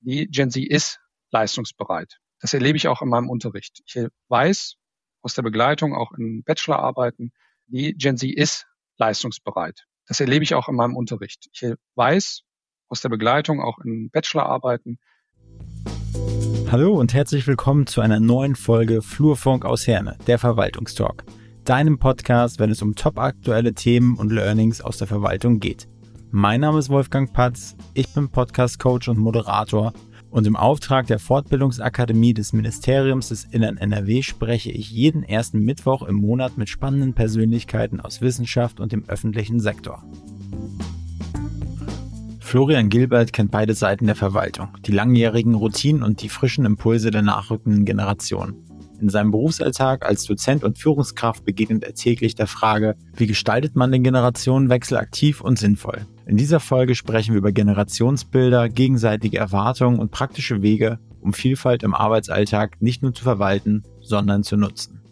Die Gen Z ist leistungsbereit. Das erlebe ich auch in meinem Unterricht. Ich weiß aus der Begleitung, auch in Bachelorarbeiten, die Gen Z ist leistungsbereit. Das erlebe ich auch in meinem Unterricht. Ich weiß aus der Begleitung, auch in Bachelorarbeiten. Hallo und herzlich willkommen zu einer neuen Folge Flurfunk aus Herne, der Verwaltungstalk. Deinem Podcast, wenn es um topaktuelle Themen und Learnings aus der Verwaltung geht. Mein Name ist Wolfgang Patz, ich bin Podcast-Coach und Moderator und im Auftrag der Fortbildungsakademie des Ministeriums des Innern NRW spreche ich jeden ersten Mittwoch im Monat mit spannenden Persönlichkeiten aus Wissenschaft und dem öffentlichen Sektor. Florian Gilbert kennt beide Seiten der Verwaltung, die langjährigen Routinen und die frischen Impulse der nachrückenden Generation. In seinem Berufsalltag als Dozent und Führungskraft begegnet er täglich der Frage, wie gestaltet man den Generationenwechsel aktiv und sinnvoll? In dieser Folge sprechen wir über Generationsbilder, gegenseitige Erwartungen und praktische Wege, um Vielfalt im Arbeitsalltag nicht nur zu verwalten, sondern zu nutzen.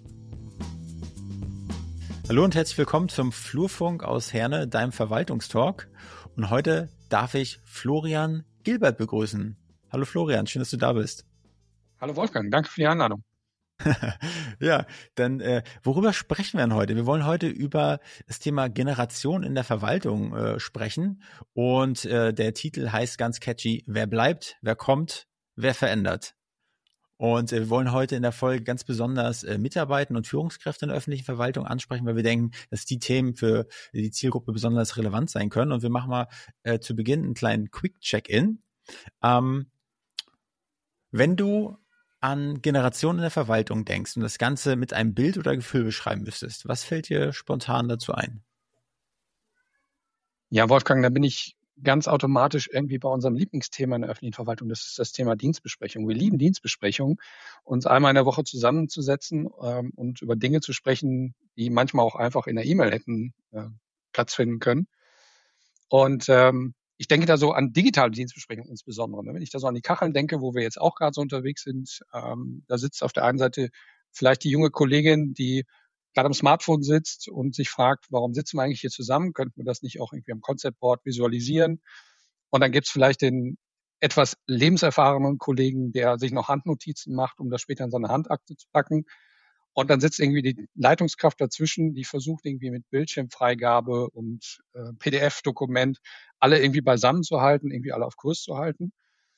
Hallo und herzlich willkommen zum Flurfunk aus Herne, deinem Verwaltungstalk. Und heute darf ich Florian Gilbert begrüßen. Hallo Florian, schön, dass du da bist. Hallo Wolfgang, danke für die Einladung. Ja, dann worüber sprechen wir denn heute? Wir wollen heute über das Thema Generation in der Verwaltung sprechen und der Titel heißt ganz catchy, wer bleibt, wer kommt, wer verändert. Und wir wollen heute in der Folge ganz besonders Mitarbeiter und Führungskräfte in der öffentlichen Verwaltung ansprechen, weil wir denken, dass die Themen für die Zielgruppe besonders relevant sein können. Und wir machen mal zu Beginn einen kleinen Quick-Check-In. Wenn du an Generationen in der Verwaltung denkst und das Ganze mit einem Bild oder Gefühl beschreiben müsstest, was fällt dir spontan dazu ein? Ja, Wolfgang, da bin ich ganz automatisch irgendwie bei unserem Lieblingsthema in der öffentlichen Verwaltung. Das ist das Thema Dienstbesprechung. Wir lieben Dienstbesprechungen, uns einmal in der Woche zusammenzusetzen und über Dinge zu sprechen, die manchmal auch einfach in der E-Mail hätten Platz finden können. Und ich denke da so an digitale Dienstbesprechungen insbesondere. Wenn ich da so an die Kacheln denke, wo wir jetzt auch gerade so unterwegs sind, da sitzt auf der einen Seite vielleicht die junge Kollegin, die gerade am Smartphone sitzt und sich fragt, warum sitzen wir eigentlich hier zusammen? Könnten wir das nicht auch irgendwie am Concept Board visualisieren? Und dann gibt's vielleicht den etwas lebenserfahrenen Kollegen, der sich noch Handnotizen macht, um das später in seine Handakte zu packen. Und dann sitzt irgendwie die Leitungskraft dazwischen, die versucht irgendwie mit Bildschirmfreigabe und PDF-Dokument alle irgendwie beisammen zu halten, irgendwie alle auf Kurs zu halten.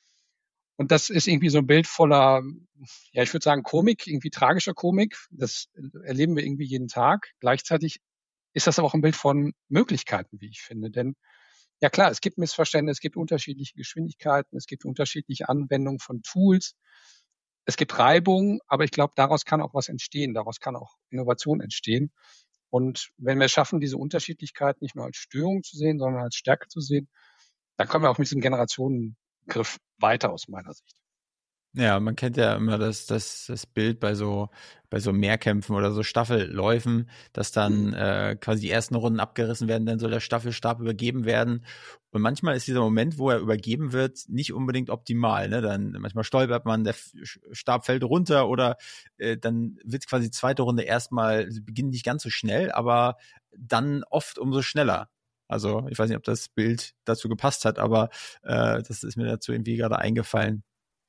Und das ist irgendwie so ein Bild voller, ja, ich würde sagen Komik, irgendwie tragischer Komik. Das erleben wir irgendwie jeden Tag. Gleichzeitig ist das aber auch ein Bild von Möglichkeiten, wie ich finde. Denn ja klar, es gibt Missverständnisse, es gibt unterschiedliche Geschwindigkeiten, es gibt unterschiedliche Anwendungen von Tools. Es gibt Reibung, aber ich glaube, daraus kann auch was entstehen. Daraus kann auch Innovation entstehen. Und wenn wir es schaffen, diese Unterschiedlichkeit nicht nur als Störung zu sehen, sondern als Stärke zu sehen, dann kommen wir auch mit diesem Generationengriff weiter aus meiner Sicht. Ja, man kennt ja immer das Bild bei so Mehrkämpfen oder so Staffelläufen, dass dann quasi die ersten Runden abgerissen werden, dann soll der Staffelstab übergeben werden. Und manchmal ist dieser Moment, wo er übergeben wird, nicht unbedingt optimal. Ne? Dann manchmal stolpert man, der Stab fällt runter oder dann wird quasi die zweite Runde erstmal, beginnt nicht ganz so schnell, aber dann oft umso schneller. Also ich weiß nicht, ob das Bild dazu gepasst hat, aber das ist mir dazu irgendwie gerade eingefallen.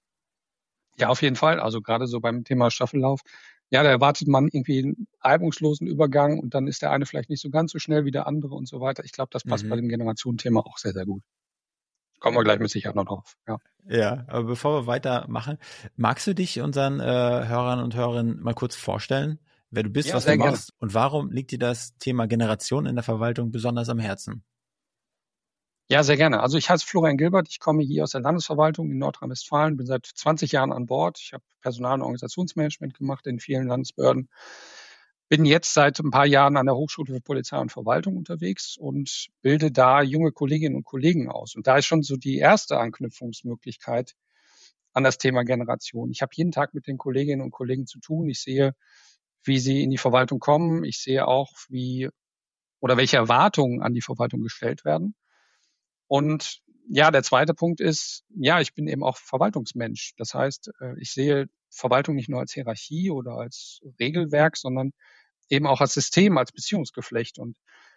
Ja, auf jeden Fall. Also gerade so beim Thema Staffellauf. Ja, da erwartet man irgendwie einen reibungslosen Übergang und dann ist der eine vielleicht nicht so ganz so schnell wie der andere und so weiter. Ich glaube, das passt bei dem Generationenthema auch sehr, sehr gut. Kommen wir gleich mit Sicherheit noch drauf. Ja. Ja, aber bevor wir weitermachen, magst du dich unseren Hörern und Hörerinnen mal kurz vorstellen, wer du bist, Ja, was sehr du gerne. machst und warum liegt dir das Thema Generation in der Verwaltung besonders am Herzen? Ja, sehr gerne. Also ich heiße Florian Gilbert, ich komme hier aus der Landesverwaltung in Nordrhein-Westfalen, bin seit 20 Jahren an Bord. Ich habe Personal- und Organisationsmanagement gemacht in vielen Landesbehörden. Bin jetzt seit ein paar Jahren an der Hochschule für Polizei und Verwaltung unterwegs und bilde da junge Kolleginnen und Kollegen aus. Und da ist schon so die erste Anknüpfungsmöglichkeit an das Thema Generation. Ich habe jeden Tag mit den Kolleginnen und Kollegen zu tun. Ich sehe, wie sie in die Verwaltung kommen. Ich sehe auch, wie oder welche Erwartungen an die Verwaltung gestellt werden. Und ja, der zweite Punkt ist, ja, ich bin eben auch Verwaltungsmensch. Das heißt, ich sehe Verwaltung nicht nur als Hierarchie oder als Regelwerk, sondern eben auch als System, als Beziehungsgeflecht. Und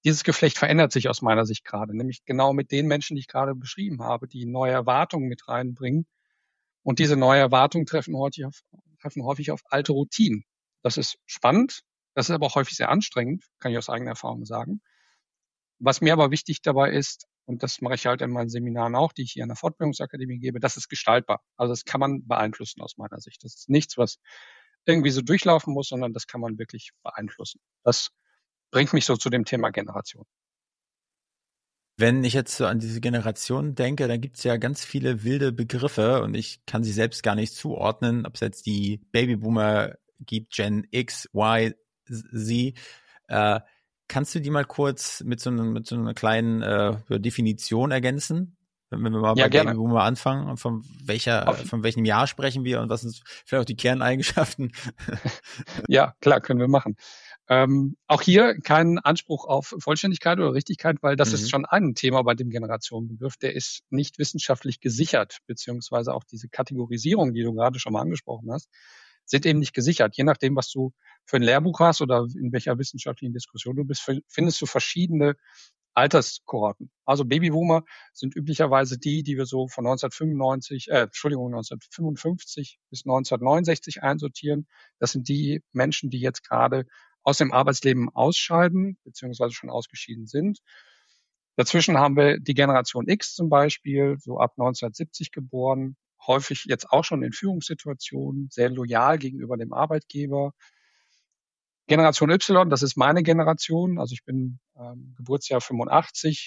dieses Geflecht verändert sich aus meiner Sicht gerade, nämlich genau mit den Menschen, die ich gerade beschrieben habe, die neue Erwartungen mit reinbringen. Und diese neue Erwartungen treffen häufig auf alte Routinen. Das ist spannend, das ist aber auch häufig sehr anstrengend, kann ich aus eigener Erfahrung sagen. Was mir aber wichtig dabei ist, und das mache ich halt in meinen Seminaren auch, die ich hier an der Fortbildungsakademie gebe, das ist gestaltbar. Also das kann man beeinflussen aus meiner Sicht. Das ist nichts, was irgendwie so durchlaufen muss, sondern das kann man wirklich beeinflussen. Das bringt mich so zu dem Thema Generation. Wenn ich jetzt so an diese Generation denke, dann gibt es ja ganz viele wilde Begriffe und ich kann sie selbst gar nicht zuordnen, ob es jetzt die Babyboomer gibt, Gen X, Y, Z. Kannst du die mal kurz mit so einer kleinen Definition ergänzen? Wenn wir mal Ja, bei gerne. Babyboomer anfangen, von welchem Jahr sprechen wir und was sind vielleicht auch die Kerneigenschaften? Ja, klar, können wir machen. Auch hier kein Anspruch auf Vollständigkeit oder Richtigkeit, weil das ist schon ein Thema bei dem Generationenbegriff, der ist nicht wissenschaftlich gesichert, beziehungsweise auch diese Kategorisierung, die du gerade schon mal angesprochen hast, sind eben nicht gesichert. Je nachdem, was du für ein Lehrbuch hast oder in welcher wissenschaftlichen Diskussion du bist, findest du verschiedene Alterskohorten. Also Babyboomer sind üblicherweise die wir so von 1955 bis 1969 einsortieren. Das sind die Menschen, die jetzt gerade aus dem Arbeitsleben ausscheiden, beziehungsweise schon ausgeschieden sind. Dazwischen haben wir die Generation X zum Beispiel, so ab 1970 geboren, häufig jetzt auch schon in Führungssituationen, sehr loyal gegenüber dem Arbeitgeber. Generation Y, das ist meine Generation, also ich bin Geburtsjahr 85.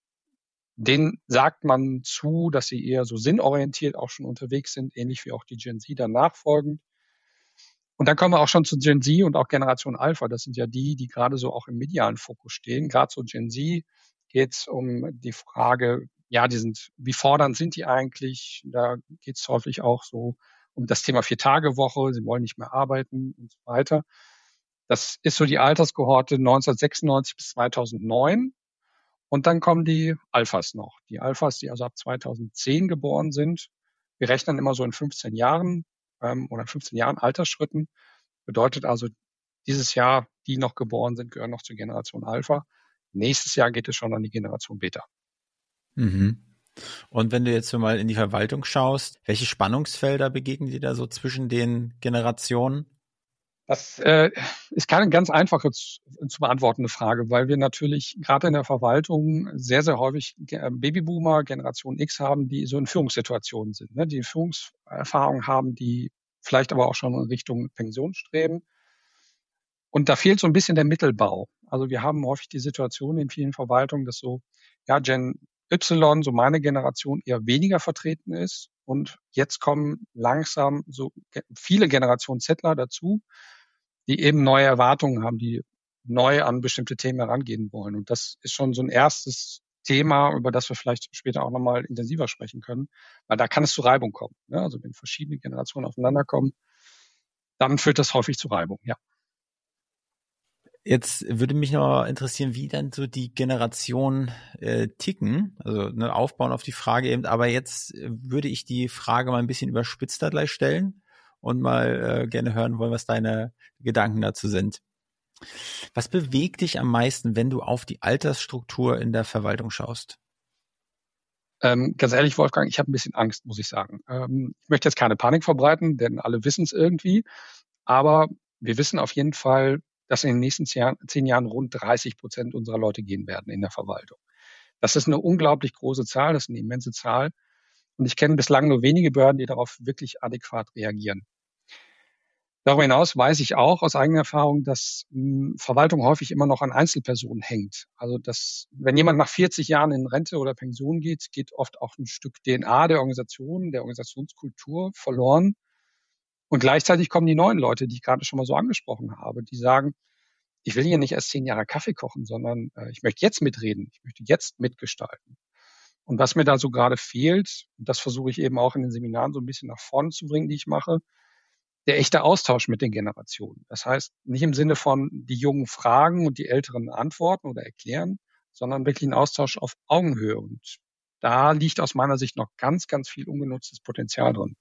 Denen sagt man zu, dass sie eher so sinnorientiert auch schon unterwegs sind, ähnlich wie auch die Gen Z danach folgend. Und dann kommen wir auch schon zu Gen Z und auch Generation Alpha. Das sind ja die gerade so auch im medialen Fokus stehen. Gerade so Gen Z geht es um die Frage, ja, wie fordernd sind die eigentlich? Da geht es häufig auch so um das Thema 4-Tage-Woche. Sie wollen nicht mehr arbeiten und so weiter. Das ist so die Alterskohorte 1996 bis 2009. Und dann kommen die Alphas noch. Die Alphas, die also ab 2010 geboren sind. Wir rechnen immer so in 15 Jahren oder 15 Jahren Altersschritten. Bedeutet also, dieses Jahr, die noch geboren sind, gehören noch zur Generation Alpha. Nächstes Jahr geht es schon an die Generation Beta. Mhm. Und wenn du jetzt so mal in die Verwaltung schaust, welche Spannungsfelder begegnen dir da so zwischen den Generationen? Das ist keine ganz einfache zu beantwortende Frage, weil wir natürlich gerade in der Verwaltung sehr, sehr häufig Babyboomer, Generation X haben, die so in Führungssituationen sind, ne? Die Führungserfahrung haben, die vielleicht aber auch schon in Richtung Pension streben. Und da fehlt so ein bisschen der Mittelbau. Also wir haben häufig die Situation in vielen Verwaltungen, dass so, ja, Gen Y, so meine Generation, eher weniger vertreten ist. Und jetzt kommen langsam so viele Generationen Zettler dazu, die eben neue Erwartungen haben, die neu an bestimmte Themen herangehen wollen. Und das ist schon so ein erstes Thema, über das wir vielleicht später auch nochmal intensiver sprechen können, weil da kann es zu Reibung kommen. Ne? Also wenn verschiedene Generationen aufeinander kommen, dann führt das häufig zu Reibung, ja. Jetzt würde mich noch interessieren, wie dann so die Generationen ticken, also ne, aufbauen auf die Frage eben, aber jetzt würde ich die Frage mal ein bisschen überspitzter gleich stellen und mal gerne hören wollen, was deine Gedanken dazu sind. Was bewegt dich am meisten, wenn du auf die Altersstruktur in der Verwaltung schaust? Ganz ehrlich, Wolfgang, ich habe ein bisschen Angst, muss ich sagen. Ich möchte jetzt keine Panik verbreiten, denn alle wissen es irgendwie. Aber wir wissen auf jeden Fall, dass in den nächsten 10 Jahren rund 30% unserer Leute gehen werden in der Verwaltung. Das ist eine unglaublich große Zahl, das ist eine immense Zahl. Und ich kenne bislang nur wenige Behörden, die darauf wirklich adäquat reagieren. Darüber hinaus weiß ich auch aus eigener Erfahrung, dass Verwaltung häufig immer noch an Einzelpersonen hängt. Also dass, wenn jemand nach 40 Jahren in Rente oder Pension geht, geht oft auch ein Stück DNA der Organisation, der Organisationskultur verloren. Und gleichzeitig kommen die neuen Leute, die ich gerade schon mal so angesprochen habe, die sagen, ich will hier nicht erst 10 Jahre Kaffee kochen, sondern ich möchte jetzt mitreden, ich möchte jetzt mitgestalten. Und was mir da so gerade fehlt, und das versuche ich eben auch in den Seminaren so ein bisschen nach vorne zu bringen, die ich mache, der echte Austausch mit den Generationen. Das heißt, nicht im Sinne von die Jungen fragen und die Älteren antworten oder erklären, sondern wirklich ein Austausch auf Augenhöhe. Und da liegt aus meiner Sicht noch ganz, ganz viel ungenutztes Potenzial drin,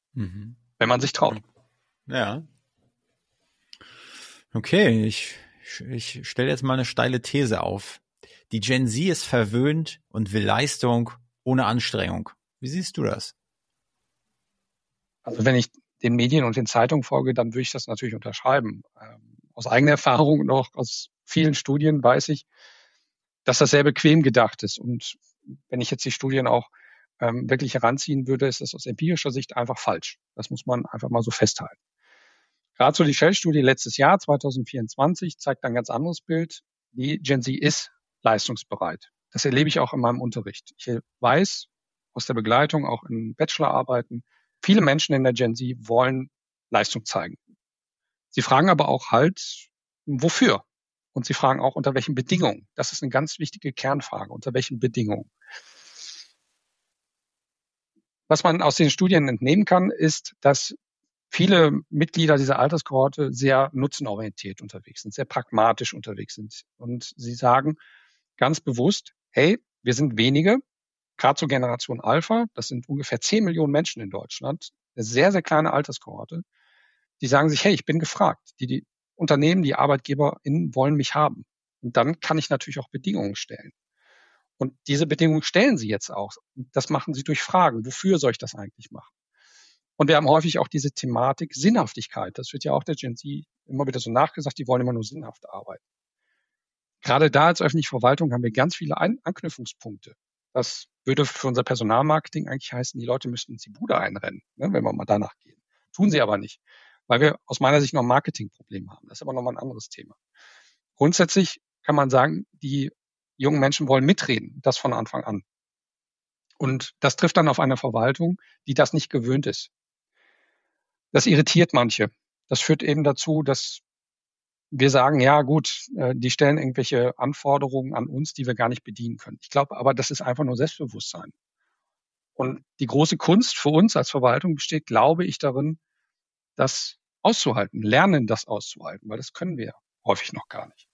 wenn man sich traut. Ja. Okay, ich Ich stelle jetzt mal eine steile These auf. Die Gen Z ist verwöhnt und will Leistung ohne Anstrengung. Wie siehst du das? Also wenn ich den Medien und den Zeitungen folge, dann würde ich das natürlich unterschreiben. Aus eigener Erfahrung und auch aus vielen Studien weiß ich, dass das sehr bequem gedacht ist. Und wenn ich jetzt die Studien auch wirklich heranziehen würde, ist das aus empirischer Sicht einfach falsch. Das muss man einfach mal so festhalten. Gerade so die Shell-Studie letztes Jahr, 2024, zeigt ein ganz anderes Bild. Die Gen Z ist leistungsbereit. Das erlebe ich auch in meinem Unterricht. Ich weiß aus der Begleitung, auch in Bachelorarbeiten, viele Menschen in der Gen Z wollen Leistung zeigen. Sie fragen aber auch halt, wofür? Und sie fragen auch, unter welchen Bedingungen. Das ist eine ganz wichtige Kernfrage. Unter welchen Bedingungen? Was man aus den Studien entnehmen kann, ist, dass viele Mitglieder dieser Alterskohorte sehr nutzenorientiert unterwegs sind, sehr pragmatisch unterwegs sind. Und sie sagen ganz bewusst, hey, wir sind wenige, gerade zur Generation Alpha, das sind ungefähr 10 Millionen Menschen in Deutschland, eine sehr, sehr kleine Alterskohorte, die sagen sich, hey, ich bin gefragt. Die Unternehmen, die ArbeitgeberInnen wollen mich haben. Und dann kann ich natürlich auch Bedingungen stellen. Und diese Bedingungen stellen sie jetzt auch. Das machen sie durch Fragen. Wofür soll ich das eigentlich machen? Und wir haben häufig auch diese Thematik Sinnhaftigkeit. Das wird ja auch der Gen Z immer wieder so nachgesagt, die wollen immer nur sinnhaft arbeiten. Gerade da als öffentliche Verwaltung haben wir ganz viele Anknüpfungspunkte. Das würde für unser Personalmarketing eigentlich heißen, die Leute müssten uns die Bude einrennen, ne, wenn wir mal danach gehen. Tun sie aber nicht, weil wir aus meiner Sicht noch ein Marketingproblem haben. Das ist aber nochmal ein anderes Thema. Grundsätzlich kann man sagen, die jungen Menschen wollen mitreden, das von Anfang an. Und das trifft dann auf eine Verwaltung, die das nicht gewöhnt ist. Das irritiert manche. Das führt eben dazu, dass wir sagen, ja gut, die stellen irgendwelche Anforderungen an uns, die wir gar nicht bedienen können. Ich glaube aber, das ist einfach nur Selbstbewusstsein. Und die große Kunst für uns als Verwaltung besteht, glaube ich, darin, das auszuhalten, lernen, das auszuhalten, weil das können wir häufig noch gar nicht.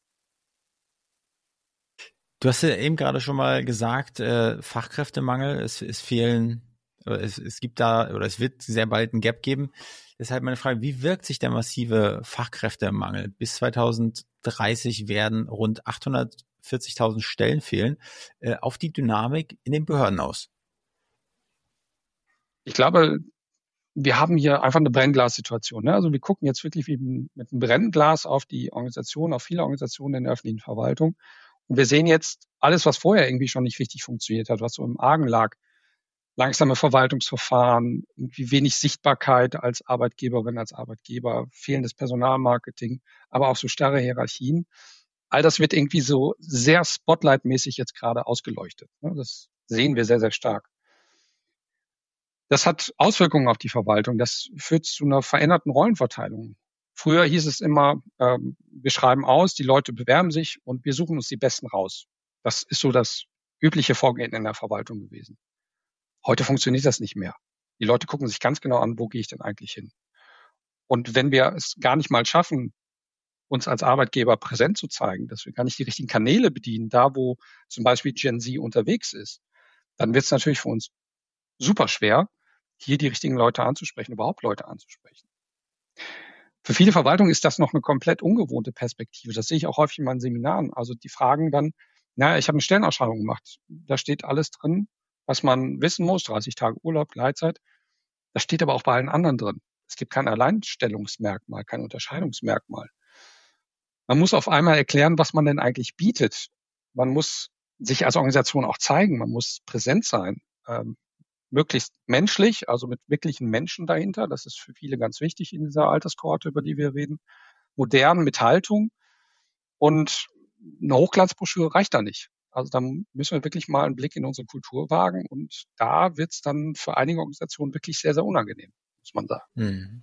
Du hast ja eben gerade schon mal gesagt, Fachkräftemangel, es fehlen, es gibt da, oder es wird sehr bald ein Gap geben. Deshalb meine Frage, wie wirkt sich der massive Fachkräftemangel? Bis 2030 werden rund 840.000 Stellen fehlen, auf die Dynamik in den Behörden aus. Ich glaube, wir haben hier einfach eine Brennglassituation. Ne? Also wir gucken jetzt wirklich wie mit einem Brennglas auf die Organisation, auf viele Organisationen in der öffentlichen Verwaltung. Und wir sehen jetzt alles, was vorher irgendwie schon nicht richtig funktioniert hat, was so im Argen lag. Langsame Verwaltungsverfahren, irgendwie wenig Sichtbarkeit als Arbeitgeberin, als Arbeitgeber, fehlendes Personalmarketing, aber auch so starre Hierarchien. All das wird irgendwie so sehr spotlightmäßig jetzt gerade ausgeleuchtet. Ne? Das sehen wir sehr, sehr stark. Das hat Auswirkungen auf die Verwaltung. Das führt zu einer veränderten Rollenverteilung. Früher hieß es immer, wir schreiben aus, die Leute bewerben sich und wir suchen uns die Besten raus. Das ist so das übliche Vorgehen in der Verwaltung gewesen. Heute funktioniert das nicht mehr. Die Leute gucken sich ganz genau an, wo gehe ich denn eigentlich hin? Und wenn wir es gar nicht mal schaffen, uns als Arbeitgeber präsent zu zeigen, dass wir gar nicht die richtigen Kanäle bedienen, da wo zum Beispiel Gen Z unterwegs ist, dann wird es natürlich für uns super schwer, hier die richtigen Leute anzusprechen, überhaupt Leute anzusprechen. Für viele Verwaltungen ist das noch eine komplett ungewohnte Perspektive. Das sehe ich auch häufig in meinen Seminaren. Also die fragen dann, naja, ich habe eine Stellenausschreibung gemacht. Da steht alles drin, was man wissen muss, 30 Tage Urlaub, Gleitzeit. Das steht aber auch bei allen anderen drin. Es gibt kein Alleinstellungsmerkmal, kein Unterscheidungsmerkmal. Man muss auf einmal erklären, was man denn eigentlich bietet. Man muss sich als Organisation auch zeigen, man muss präsent sein. Möglichst menschlich, also mit wirklichen Menschen dahinter. Das ist für viele ganz wichtig in dieser Alterskohorte, über die wir reden. Modern, mit Haltung. Und eine Hochglanzbroschüre reicht da nicht. Also da müssen wir wirklich mal einen Blick in unsere Kultur wagen. Und da wird es dann für einige Organisationen wirklich sehr, sehr unangenehm, muss man sagen. Mhm.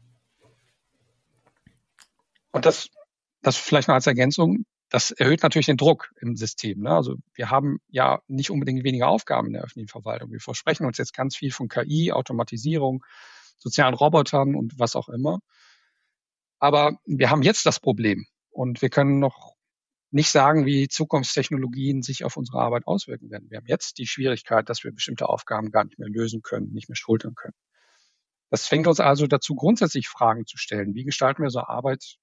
Und das vielleicht noch als Ergänzung, das erhöht natürlich den Druck im System. Ne? Also wir haben ja nicht unbedingt weniger Aufgaben in der öffentlichen Verwaltung. Wir versprechen uns jetzt ganz viel von KI, Automatisierung, sozialen Robotern und was auch immer. Aber wir haben jetzt das Problem und wir können noch nicht sagen, wie Zukunftstechnologien sich auf unsere Arbeit auswirken werden. Wir haben jetzt die Schwierigkeit, dass wir bestimmte Aufgaben gar nicht mehr lösen können, nicht mehr schultern können. Das zwingt uns also dazu, grundsätzlich Fragen zu stellen. Wie gestalten wir so Arbeit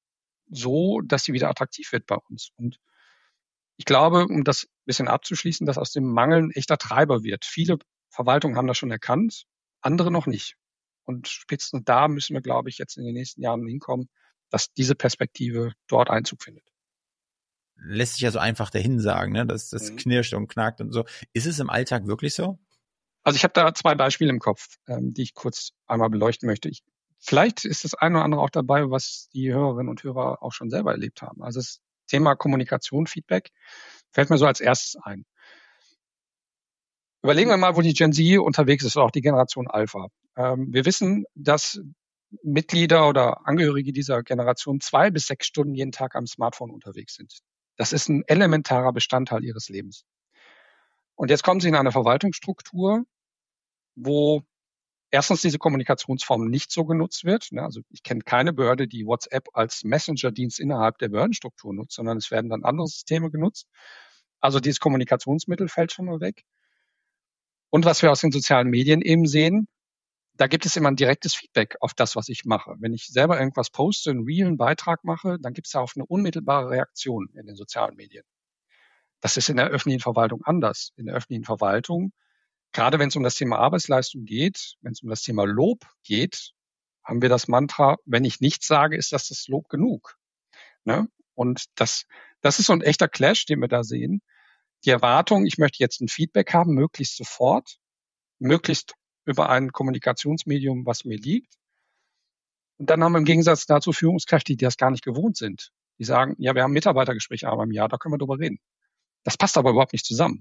so, dass sie wieder attraktiv wird bei uns. Und ich glaube, um das ein bisschen abzuschließen, dass aus dem Mangel ein echter Treiber wird. Viele Verwaltungen haben das schon erkannt, andere noch nicht. Und spätestens da müssen wir, glaube ich, jetzt in den nächsten Jahren hinkommen, dass diese Perspektive dort Einzug findet. Lässt sich ja so einfach dahin sagen, ne? Das Mhm. knirscht und knackt und so. Ist es im Alltag wirklich so? Also ich habe da 2 Beispiele im Kopf, die ich kurz einmal beleuchten möchte. Vielleicht ist das eine oder andere auch dabei, was die Hörerinnen und Hörer auch schon selber erlebt haben. Also das Thema Kommunikation, Feedback fällt mir so als erstes ein. Überlegen wir mal, wo die Gen Z unterwegs ist, oder auch die Generation Alpha. Wir wissen, dass Mitglieder oder Angehörige dieser Generation 2 bis 6 Stunden jeden Tag am Smartphone unterwegs sind. Das ist ein elementarer Bestandteil ihres Lebens. Und jetzt kommen sie in eine Verwaltungsstruktur, wo erstens diese Kommunikationsform nicht so genutzt wird. Also ich kenne keine Behörde, die WhatsApp als Messenger-Dienst innerhalb der Behördenstruktur nutzt, sondern es werden dann andere Systeme genutzt. Also dieses Kommunikationsmittel fällt schon mal weg. Und was wir aus den sozialen Medien eben sehen, da gibt es immer ein direktes Feedback auf das, was ich mache. Wenn ich selber irgendwas poste, einen realen Beitrag mache, dann gibt es darauf eine unmittelbare Reaktion in den sozialen Medien. Das ist in der öffentlichen Verwaltung anders. In der öffentlichen Verwaltung, gerade wenn es um das Thema Arbeitsleistung geht, wenn es um das Thema Lob geht, haben wir das Mantra, wenn ich nichts sage, ist das Lob genug. Ne? Und das ist so ein echter Clash, den wir da sehen. Die Erwartung, ich möchte jetzt ein Feedback haben, möglichst sofort, möglichst über ein Kommunikationsmedium, was mir liegt. Und dann haben wir im Gegensatz dazu Führungskräfte, die das gar nicht gewohnt sind. Die sagen, ja, wir haben Mitarbeitergespräche einmal im Jahr, da können wir drüber reden. Das passt aber überhaupt nicht zusammen.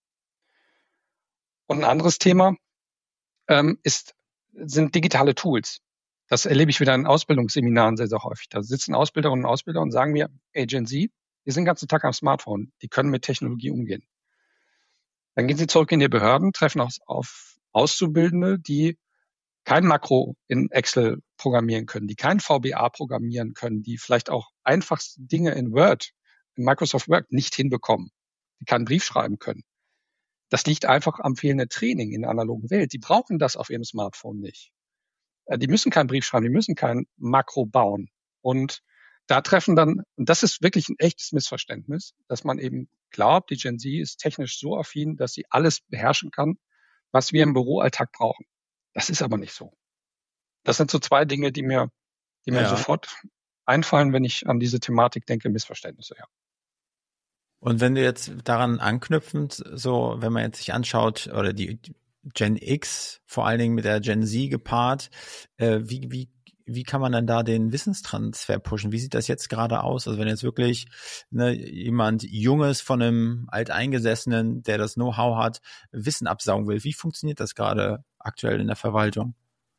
Und ein anderes Thema sind digitale Tools. Das erlebe ich wieder in Ausbildungsseminaren sehr, sehr häufig. Da sitzen Ausbilderinnen und Ausbilder und sagen mir, hey, Gen Z, die sind den ganzen Tag am Smartphone, die können mit Technologie umgehen. Dann gehen sie zurück in die Behörden, treffen auf Auszubildende, die kein Makro in Excel programmieren können, die kein VBA programmieren können, die vielleicht auch einfachste Dinge in Word, in Microsoft Word nicht hinbekommen, die keinen Brief schreiben können. Das liegt einfach am fehlenden Training in der analogen Welt. Die brauchen das auf ihrem Smartphone nicht. Die müssen keinen Brief schreiben, die müssen kein Makro bauen. Und da treffen dann, und das ist wirklich ein echtes Missverständnis, dass man eben glaubt, die Gen Z ist technisch so affin, dass sie alles beherrschen kann, was wir im Büroalltag brauchen. Das ist aber nicht so. Das sind so 2 Dinge, die mir sofort einfallen, wenn ich an diese Thematik denke, Missverständnisse, ja. Und wenn du jetzt daran anknüpfend, so, wenn man jetzt sich anschaut, oder die Gen X, vor allen Dingen mit der Gen Z gepaart, wie kann man dann da den Wissenstransfer pushen? Wie sieht das jetzt gerade aus? Also wenn jetzt wirklich jemand Junges von einem Alteingesessenen, der das Know-how hat, Wissen absaugen will, wie funktioniert das gerade aktuell in der Verwaltung?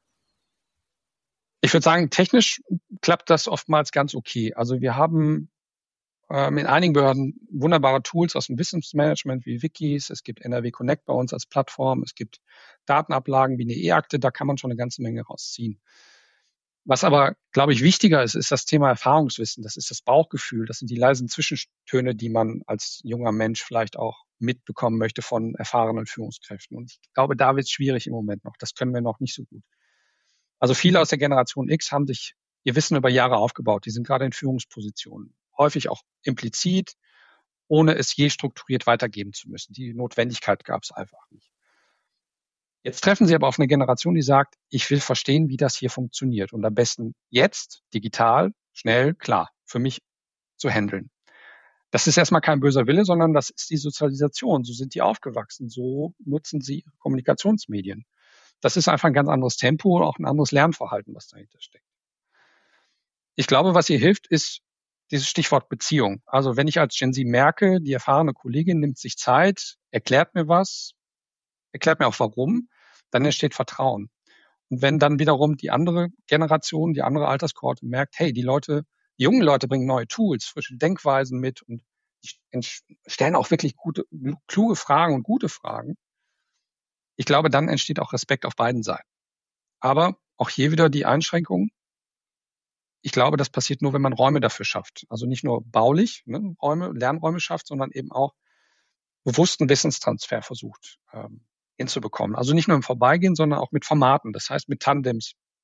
Ich würde sagen, technisch klappt das oftmals ganz okay. Also wir haben in einigen Behörden wunderbare Tools aus dem Wissensmanagement wie Wikis. Es gibt NRW Connect bei uns als Plattform. Es gibt Datenablagen wie eine E-Akte. Da kann man schon eine ganze Menge rausziehen. Was aber, glaube ich, wichtiger ist, ist das Thema Erfahrungswissen. Das ist das Bauchgefühl. Das sind die leisen Zwischentöne, die man als junger Mensch vielleicht auch mitbekommen möchte von erfahrenen Führungskräften. Und ich glaube, da wird es schwierig im Moment noch. Das können wir noch nicht so gut. Also viele aus der Generation X haben sich ihr Wissen über Jahre aufgebaut. Die sind gerade in Führungspositionen. Häufig auch implizit, ohne es je strukturiert weitergeben zu müssen. Die Notwendigkeit gab es einfach nicht. Jetzt treffen Sie aber auf eine Generation, die sagt, ich will verstehen, wie das hier funktioniert. Und am besten jetzt, digital, schnell, klar, für mich zu handeln. Das ist erstmal kein böser Wille, sondern das ist die Sozialisation. So sind die aufgewachsen. So nutzen sie Kommunikationsmedien. Das ist einfach ein ganz anderes Tempo und auch ein anderes Lernverhalten, was dahinter steckt. Ich glaube, was hier hilft, ist dieses Stichwort Beziehung. Also wenn ich als Gen Z merke, die erfahrene Kollegin nimmt sich Zeit, erklärt mir was, erklärt mir auch warum, dann entsteht Vertrauen. Und wenn dann wiederum die andere Generation, die andere Alterskohorte merkt, hey, die jungen Leute bringen neue Tools, frische Denkweisen mit und die stellen auch wirklich kluge Fragen und gute Fragen. Ich glaube, dann entsteht auch Respekt auf beiden Seiten. Aber auch hier wieder die Einschränkung. Ich glaube, das passiert nur, wenn man Räume dafür schafft. Also nicht nur baulich, Lernräume schafft, sondern eben auch bewussten Wissenstransfer versucht hinzubekommen. Also nicht nur im Vorbeigehen, sondern auch mit Formaten. Das heißt mit Tandems,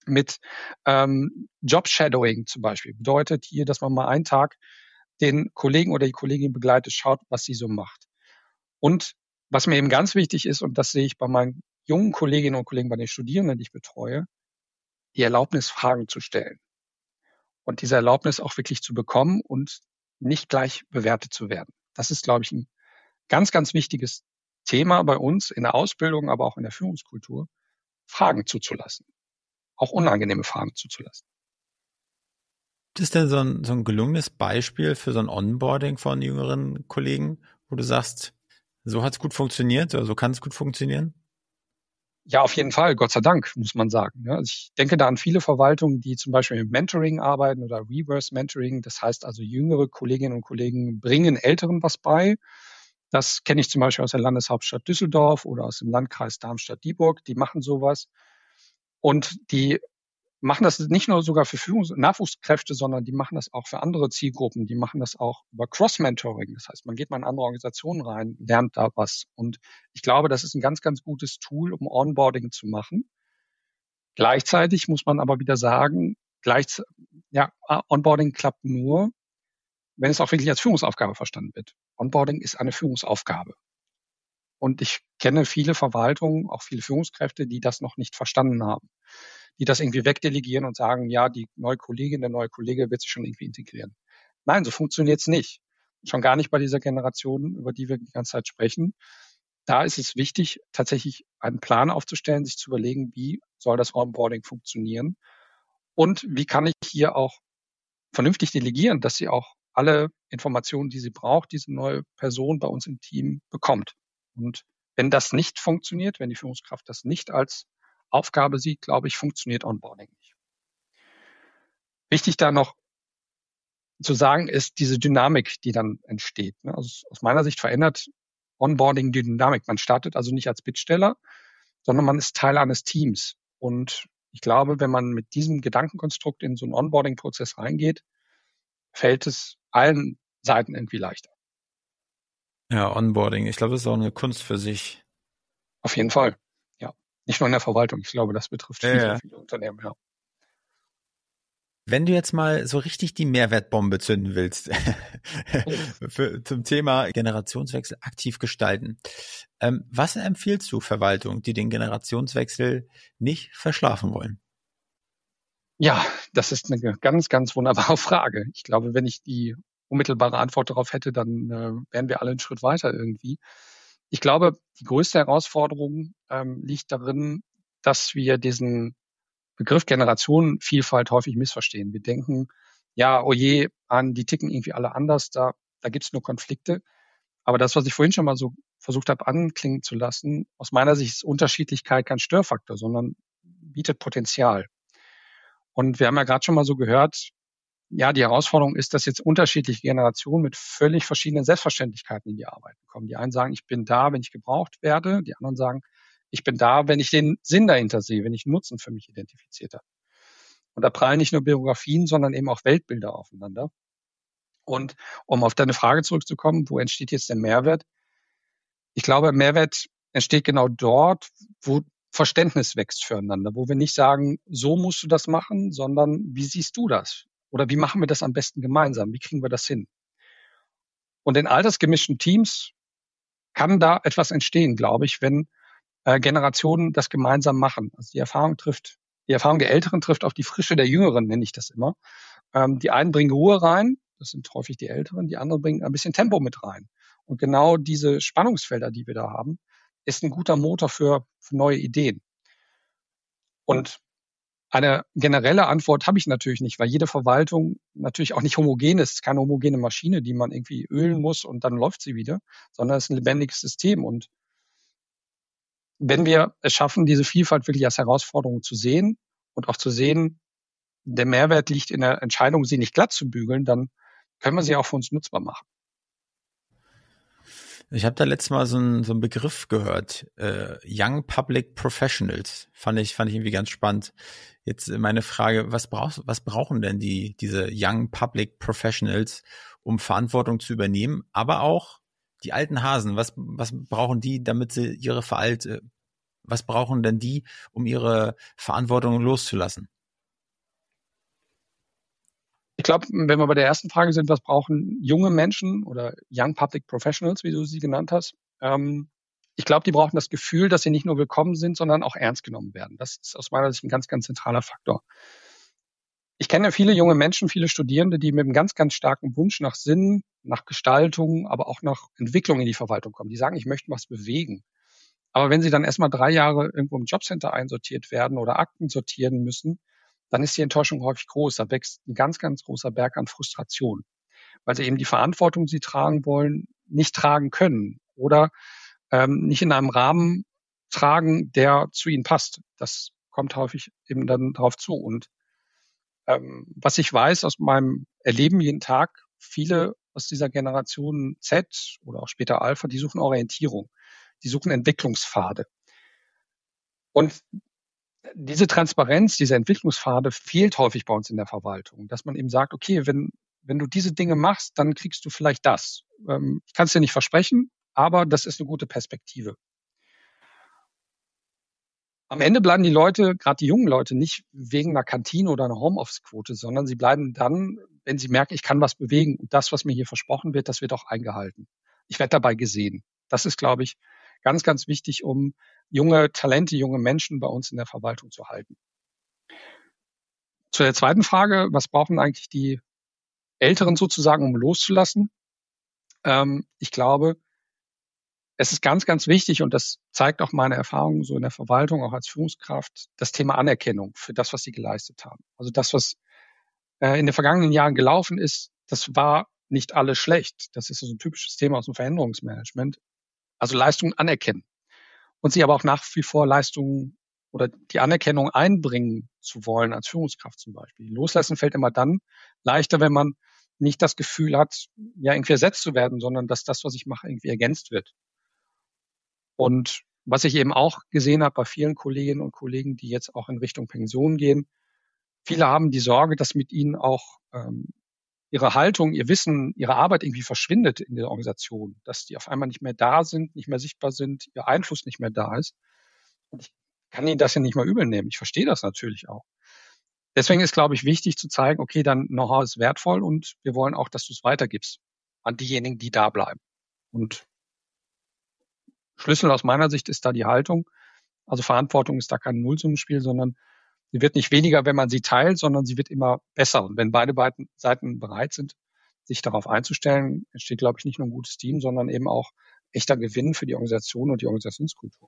mit Job-Shadowing zum Beispiel. Bedeutet hier, dass man mal einen Tag den Kollegen oder die Kollegin begleitet, schaut, was sie so macht. Und was mir eben ganz wichtig ist, und das sehe ich bei meinen jungen Kolleginnen und Kollegen, bei den Studierenden, die ich betreue, die Erlaubnis, Fragen zu stellen. Und diese Erlaubnis auch wirklich zu bekommen und nicht gleich bewertet zu werden. Das ist, glaube ich, ein ganz, ganz wichtiges Thema bei uns in der Ausbildung, aber auch in der Führungskultur, Fragen zuzulassen. Auch unangenehme Fragen zuzulassen. Ist denn so ein gelungenes Beispiel für so ein Onboarding von jüngeren Kollegen, wo du sagst, so hat es gut funktioniert oder so kann es gut funktionieren? Ja, auf jeden Fall, Gott sei Dank, muss man sagen. Also ich denke da an viele Verwaltungen, die zum Beispiel mit Mentoring arbeiten oder Reverse Mentoring. Das heißt also, jüngere Kolleginnen und Kollegen bringen Älteren was bei. Das kenne ich zum Beispiel aus der Landeshauptstadt Düsseldorf oder aus dem Landkreis Darmstadt-Dieburg. Die machen sowas. Und die machen das nicht nur sogar für Nachwuchskräfte, sondern die machen das auch für andere Zielgruppen. Die machen das auch über Cross-Mentoring. Das heißt, man geht mal in andere Organisationen rein, lernt da was. Und ich glaube, das ist ein ganz, ganz gutes Tool, um Onboarding zu machen. Gleichzeitig muss man aber wieder sagen, Onboarding klappt nur, wenn es auch wirklich als Führungsaufgabe verstanden wird. Onboarding ist eine Führungsaufgabe. Und ich kenne viele Verwaltungen, auch viele Führungskräfte, die das noch nicht verstanden haben, die das irgendwie wegdelegieren und sagen, ja, die neue Kollegin, der neue Kollege wird sich schon irgendwie integrieren. Nein, so funktioniert's nicht. Schon gar nicht bei dieser Generation, über die wir die ganze Zeit sprechen. Da ist es wichtig, tatsächlich einen Plan aufzustellen, sich zu überlegen, wie soll das Onboarding funktionieren und wie kann ich hier auch vernünftig delegieren, dass sie auch alle Informationen, die sie braucht, diese neue Person bei uns im Team bekommt. Und wenn das nicht funktioniert, wenn die Führungskraft das nicht als Aufgabe sieht, glaube ich, funktioniert Onboarding nicht. Wichtig da noch zu sagen ist diese Dynamik, die dann entsteht. Also aus meiner Sicht verändert Onboarding die Dynamik. Man startet also nicht als Bittsteller, sondern man ist Teil eines Teams. Und ich glaube, wenn man mit diesem Gedankenkonstrukt in so einen Onboarding-Prozess reingeht, fällt es allen Seiten irgendwie leichter. Ja, Onboarding. Ich glaube, das ist auch eine Kunst für sich. Auf jeden Fall. Ja. Nicht nur in der Verwaltung. Ich glaube, das betrifft viele Unternehmen, ja. Wenn du jetzt mal so richtig die Mehrwertbombe zünden willst, zum Thema Generationswechsel aktiv gestalten, was empfiehlst du Verwaltung, die den Generationswechsel nicht verschlafen wollen? Ja, das ist eine ganz, ganz wunderbare Frage. Ich glaube, wenn ich die unmittelbare Antwort darauf hätte, dann wären wir alle einen Schritt weiter irgendwie. Ich glaube, die größte Herausforderung liegt darin, dass wir diesen Begriff Generationenvielfalt häufig missverstehen. Wir denken, ja, oh je, die ticken irgendwie alle anders, da gibt's nur Konflikte. Aber das, was ich vorhin schon mal so versucht habe anklingen zu lassen, aus meiner Sicht ist Unterschiedlichkeit kein Störfaktor, sondern bietet Potenzial. Und wir haben ja gerade schon mal so gehört, ja, die Herausforderung ist, dass jetzt unterschiedliche Generationen mit völlig verschiedenen Selbstverständlichkeiten in die Arbeit kommen. Die einen sagen, ich bin da, wenn ich gebraucht werde. Die anderen sagen, ich bin da, wenn ich den Sinn dahinter sehe, wenn ich Nutzen für mich identifiziert habe. Und da prallen nicht nur Biografien, sondern eben auch Weltbilder aufeinander. Und um auf deine Frage zurückzukommen, wo entsteht jetzt der Mehrwert? Ich glaube, Mehrwert entsteht genau dort, wo Verständnis wächst füreinander, wo wir nicht sagen, so musst du das machen, sondern wie siehst du das? Oder wie machen wir das am besten gemeinsam? Wie kriegen wir das hin? Und in altersgemischten Teams kann da etwas entstehen, glaube ich, wenn Generationen das gemeinsam machen. Also die Erfahrung der Älteren trifft auf die Frische der Jüngeren, nenne ich das immer. Die einen bringen Ruhe rein, das sind häufig die Älteren, die anderen bringen ein bisschen Tempo mit rein. Und genau diese Spannungsfelder, die wir da haben, ist ein guter Motor für neue Ideen. Und eine generelle Antwort habe ich natürlich nicht, weil jede Verwaltung natürlich auch nicht homogen ist. Es ist keine homogene Maschine, die man irgendwie ölen muss und dann läuft sie wieder, sondern es ist ein lebendiges System. Und wenn wir es schaffen, diese Vielfalt wirklich als Herausforderung zu sehen und auch zu sehen, der Mehrwert liegt in der Entscheidung, sie nicht glatt zu bügeln, dann können wir sie auch für uns nutzbar machen. Ich habe da letztes Mal so einen Begriff gehört, Young Public Professionals. Fand ich irgendwie ganz spannend. Jetzt meine Frage, was brauchen denn diese Young Public Professionals, um Verantwortung zu übernehmen, aber auch die alten Hasen, was brauchen die, damit sie was brauchen denn die, um ihre Verantwortung loszulassen? glaube, wenn wir bei der ersten Frage sind, was brauchen junge Menschen oder Young Public Professionals, wie du sie genannt hast? Ich glaube, die brauchen das Gefühl, dass sie nicht nur willkommen sind, sondern auch ernst genommen werden. Das ist aus meiner Sicht ein ganz, ganz zentraler Faktor. Ich kenne viele junge Menschen, viele Studierende, die mit einem ganz, ganz starken Wunsch nach Sinn, nach Gestaltung, aber auch nach Entwicklung in die Verwaltung kommen. Die sagen, ich möchte was bewegen. Aber wenn sie dann erstmal 3 Jahre irgendwo im Jobcenter einsortiert werden oder Akten sortieren müssen, dann ist die Enttäuschung häufig groß. Da wächst ein ganz, ganz großer Berg an Frustration, weil sie eben die Verantwortung, die sie tragen wollen, nicht tragen können oder nicht in einem Rahmen tragen, der zu ihnen passt. Das kommt häufig eben dann drauf zu. Und was ich weiß aus meinem Erleben jeden Tag, viele aus dieser Generation Z oder auch später Alpha, die suchen Orientierung, die suchen Entwicklungspfade. Und diese Transparenz, diese Entwicklungspfade fehlt häufig bei uns in der Verwaltung, dass man eben sagt, okay, wenn du diese Dinge machst, dann kriegst du vielleicht das. Ich kann es dir nicht versprechen, aber das ist eine gute Perspektive. Am Ende bleiben die Leute, gerade die jungen Leute, nicht wegen einer Kantine oder einer Homeoffice-Quote, sondern sie bleiben dann, wenn sie merken, ich kann was bewegen und das, was mir hier versprochen wird, das wird auch eingehalten. Ich werde dabei gesehen. Das ist, glaube ich, ganz, ganz wichtig, um junge Talente, junge Menschen bei uns in der Verwaltung zu halten. Zu der zweiten Frage, was brauchen eigentlich die Älteren sozusagen, um loszulassen? Ich glaube, es ist ganz, ganz wichtig, und das zeigt auch meine Erfahrung so in der Verwaltung, auch als Führungskraft, das Thema Anerkennung für das, was sie geleistet haben. Also das, was in den vergangenen Jahren gelaufen ist, das war nicht alles schlecht. Das ist so ein typisches Thema aus dem Veränderungsmanagement. Also Leistungen anerkennen und sie aber auch nach wie vor Leistungen oder die Anerkennung einbringen zu wollen als Führungskraft zum Beispiel. Loslassen fällt immer dann leichter, wenn man nicht das Gefühl hat, ja irgendwie ersetzt zu werden, sondern dass das, was ich mache, irgendwie ergänzt wird. Und was ich eben auch gesehen habe bei vielen Kolleginnen und Kollegen, die jetzt auch in Richtung Pension gehen, viele haben die Sorge, dass mit ihnen auch ihre Haltung, ihr Wissen, ihre Arbeit irgendwie verschwindet in der Organisation, dass die auf einmal nicht mehr da sind, nicht mehr sichtbar sind, ihr Einfluss nicht mehr da ist. Und ich kann ihnen das ja nicht mal übel nehmen. Ich verstehe das natürlich auch. Deswegen ist, glaube ich, wichtig zu zeigen, okay, dein Know-how ist wertvoll und wir wollen auch, dass du es weitergibst an diejenigen, die da bleiben. Und Schlüssel aus meiner Sicht ist da die Haltung. Also Verantwortung ist da kein Nullsummenspiel, sondern sie wird nicht weniger, wenn man sie teilt, sondern sie wird immer besser. Und wenn beide Seiten bereit sind, sich darauf einzustellen, entsteht, glaube ich, nicht nur ein gutes Team, sondern eben auch echter Gewinn für die Organisation und die Organisationskultur.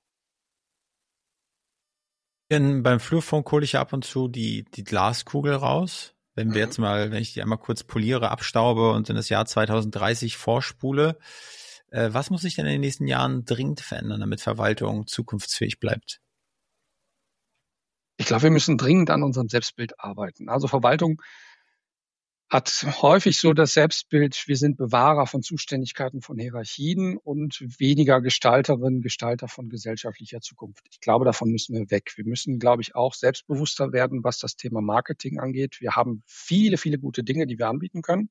Beim Flurfunk hole ich ja ab und zu die Glaskugel raus. Wenn wir jetzt mal, wenn ich die einmal kurz poliere, abstaube und in das Jahr 2030 vorspule, was muss sich denn in den nächsten Jahren dringend verändern, damit Verwaltung zukunftsfähig bleibt? Ich glaube, wir müssen dringend an unserem Selbstbild arbeiten. Also Verwaltung hat häufig so das Selbstbild, wir sind Bewahrer von Zuständigkeiten, von Hierarchien und weniger Gestalterinnen, Gestalter von gesellschaftlicher Zukunft. Ich glaube, davon müssen wir weg. Wir müssen, glaube ich, auch selbstbewusster werden, was das Thema Marketing angeht. Wir haben viele, viele gute Dinge, die wir anbieten können.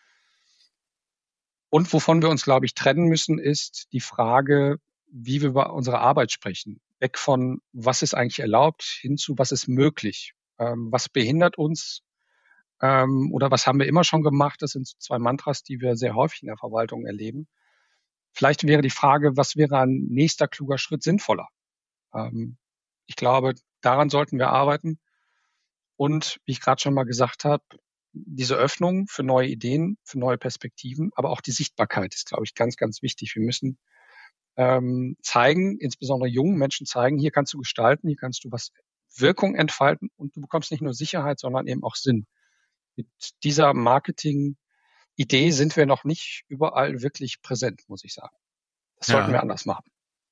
Und wovon wir uns, glaube ich, trennen müssen, ist die Frage, wie wir über unsere Arbeit sprechen. Weg von, was ist eigentlich erlaubt, hin zu, was ist möglich. Was behindert uns oder was haben wir immer schon gemacht? Das sind 2 Mantras, die wir sehr häufig in der Verwaltung erleben. Vielleicht wäre die Frage, was wäre ein nächster kluger Schritt sinnvoller? Ich glaube, daran sollten wir arbeiten. Und wie ich gerade schon mal gesagt habe, diese Öffnung für neue Ideen, für neue Perspektiven, aber auch die Sichtbarkeit ist, glaube ich, ganz, ganz wichtig. Wir müssen zeigen, insbesondere jungen Menschen zeigen, hier kannst du gestalten, hier kannst du was Wirkung entfalten und du bekommst nicht nur Sicherheit, sondern eben auch Sinn. Mit dieser Marketing-Idee sind wir noch nicht überall wirklich präsent, muss ich sagen. Das sollten wir anders machen.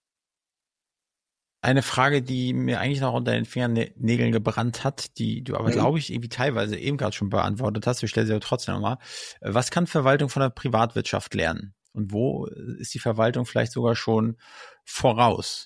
Eine Frage, die mir eigentlich noch unter den Fingernägeln gebrannt hat, die du aber, glaube ich, irgendwie teilweise eben gerade schon beantwortet hast. Ich stelle sie aber trotzdem nochmal. Was kann Verwaltung von der Privatwirtschaft lernen? Und wo ist die Verwaltung vielleicht sogar schon voraus?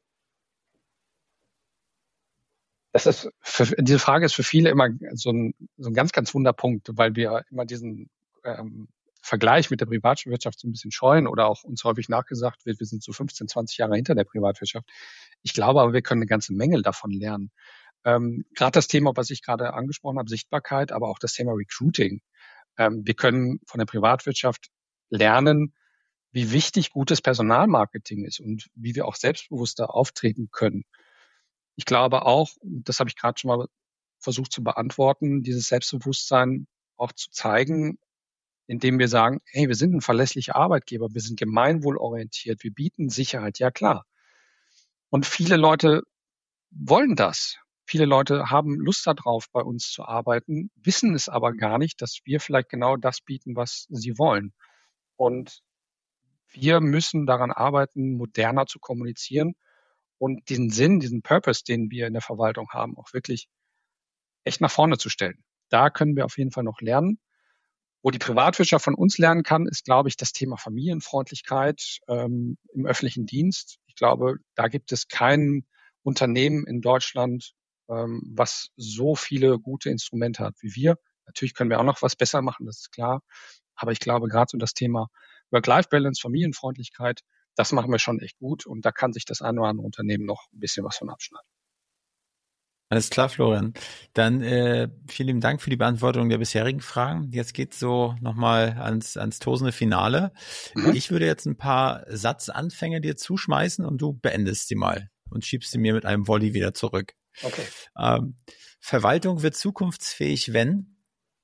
Diese Frage ist für viele immer so ein ganz, ganz Wunderpunkt, weil wir immer diesen Vergleich mit der Privatwirtschaft so ein bisschen scheuen oder auch uns häufig nachgesagt wird, wir sind so 15, 20 Jahre hinter der Privatwirtschaft. Ich glaube aber, wir können eine ganze Menge davon lernen. Gerade das Thema, was ich gerade angesprochen habe, Sichtbarkeit, aber auch das Thema Recruiting. Wir können von der Privatwirtschaft lernen, wie wichtig gutes Personalmarketing ist und wie wir auch selbstbewusster auftreten können. Ich glaube auch, das habe ich gerade schon mal versucht zu beantworten, dieses Selbstbewusstsein auch zu zeigen, indem wir sagen, hey, wir sind ein verlässlicher Arbeitgeber, wir sind gemeinwohlorientiert, wir bieten Sicherheit, ja klar. Und viele Leute wollen das. Viele Leute haben Lust darauf, bei uns zu arbeiten, wissen es aber gar nicht, dass wir vielleicht genau das bieten, was sie wollen. Und wir müssen daran arbeiten, moderner zu kommunizieren und diesen Sinn, diesen Purpose, den wir in der Verwaltung haben, auch wirklich echt nach vorne zu stellen. Da können wir auf jeden Fall noch lernen. Wo die Privatwirtschaft von uns lernen kann, ist, glaube ich, das Thema Familienfreundlichkeit im öffentlichen Dienst. Ich glaube, da gibt es kein Unternehmen in Deutschland, was so viele gute Instrumente hat wie wir. Natürlich können wir auch noch was besser machen, das ist klar. Aber ich glaube, gerade so das Thema Work-Life-Balance, Familienfreundlichkeit, das machen wir schon echt gut. Und da kann sich das eine oder andere Unternehmen noch ein bisschen was von abschneiden. Alles klar, Florian. Dann vielen lieben Dank für die Beantwortung der bisherigen Fragen. Jetzt geht's so nochmal ans tosende Finale. Ich würde jetzt ein paar Satzanfänge dir zuschmeißen und du beendest sie mal und schiebst sie mir mit einem Volley wieder zurück. Okay. Verwaltung wird zukunftsfähig, wenn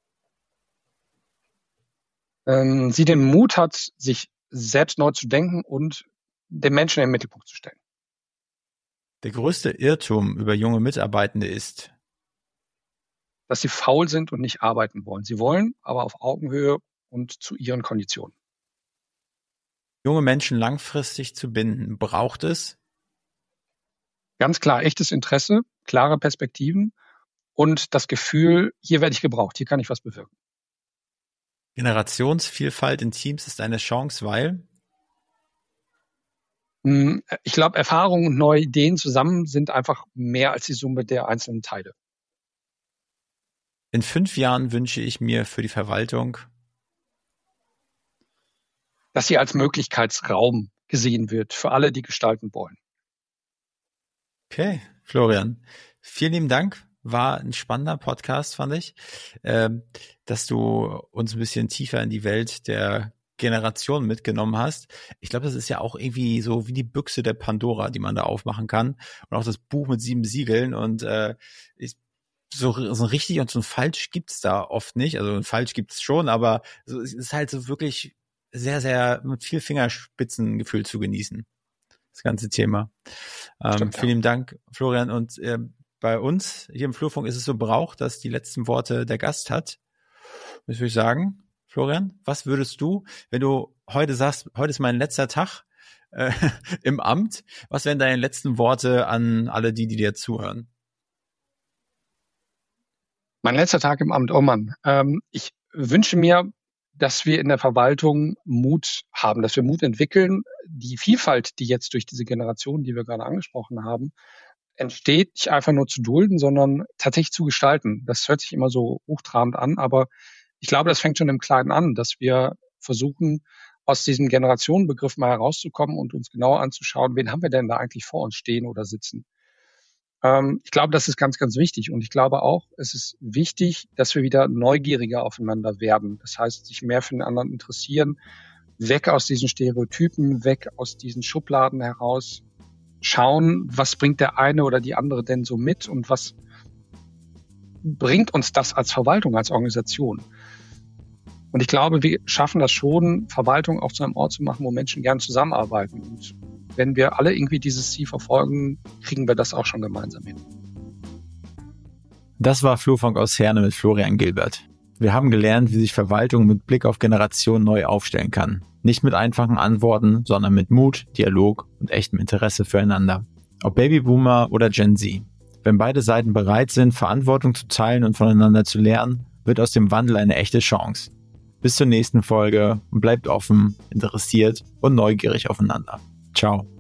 sie den Mut hat, sich selbst neu zu denken und den Menschen in den Mittelpunkt zu stellen. Der größte Irrtum über junge Mitarbeitende ist, dass sie faul sind und nicht arbeiten wollen. Sie wollen, aber auf Augenhöhe und zu ihren Konditionen. Junge Menschen langfristig zu binden, braucht es ganz klar echtes Interesse, klare Perspektiven und das Gefühl, hier werde ich gebraucht, hier kann ich was bewirken. Generationsvielfalt in Teams ist eine Chance, weil ich glaube, Erfahrungen und neue Ideen zusammen sind einfach mehr als die Summe der einzelnen Teile. In 5 Jahren wünsche ich mir für die Verwaltung, dass sie als Möglichkeitsraum gesehen wird für alle, die gestalten wollen. Okay, Florian, vielen lieben Dank. War ein spannender Podcast, fand ich, dass du uns ein bisschen tiefer in die Welt der Generation mitgenommen hast. Ich glaube, das ist ja auch irgendwie so wie die Büchse der Pandora, die man da aufmachen kann. Und auch das Buch mit 7 Siegeln. Und so richtig und so ein Falsch gibt's da oft nicht. Also ein Falsch gibt's schon, aber so, es ist halt so wirklich sehr, sehr mit viel Fingerspitzengefühl zu genießen. Das ganze Thema. Stimmt, ja. Vielen Dank, Florian. Und bei uns hier im Flurfunk ist es so Brauch, dass die letzten Worte der Gast hat. Das würde ich sagen, Florian, was würdest du, wenn du heute sagst, heute ist mein letzter Tag im Amt, was wären deine letzten Worte an alle die dir zuhören? Mein letzter Tag im Amt, oh Mann. Ich wünsche mir, dass wir in der Verwaltung Mut haben, dass wir Mut entwickeln. Die Vielfalt, die jetzt durch diese Generation, die wir gerade angesprochen haben, entsteht, nicht einfach nur zu dulden, sondern tatsächlich zu gestalten. Das hört sich immer so hochtrabend an, aber ich glaube, das fängt schon im Kleinen an, dass wir versuchen, aus diesem Generationenbegriff mal herauszukommen und uns genauer anzuschauen, wen haben wir denn da eigentlich vor uns stehen oder sitzen. Ich glaube, das ist ganz, ganz wichtig. Und ich glaube auch, es ist wichtig, dass wir wieder neugieriger aufeinander werden. Das heißt, sich mehr für den anderen interessieren, weg aus diesen Stereotypen, weg aus diesen Schubladen heraus, schauen, was bringt der eine oder die andere denn so mit und was bringt uns das als Verwaltung, als Organisation. Und ich glaube, wir schaffen das schon, Verwaltung auch zu einem Ort zu machen, wo Menschen gern zusammenarbeiten. Und wenn wir alle irgendwie dieses Ziel verfolgen, kriegen wir das auch schon gemeinsam hin. Das war Flurfunk aus Herne mit Florian Gilbert. Wir haben gelernt, wie sich Verwaltung mit Blick auf Generationen neu aufstellen kann. Nicht mit einfachen Antworten, sondern mit Mut, Dialog und echtem Interesse füreinander. Ob Babyboomer oder Gen Z. Wenn beide Seiten bereit sind, Verantwortung zu teilen und voneinander zu lernen, wird aus dem Wandel eine echte Chance. Bis zur nächsten Folge und bleibt offen, interessiert und neugierig aufeinander. Ciao.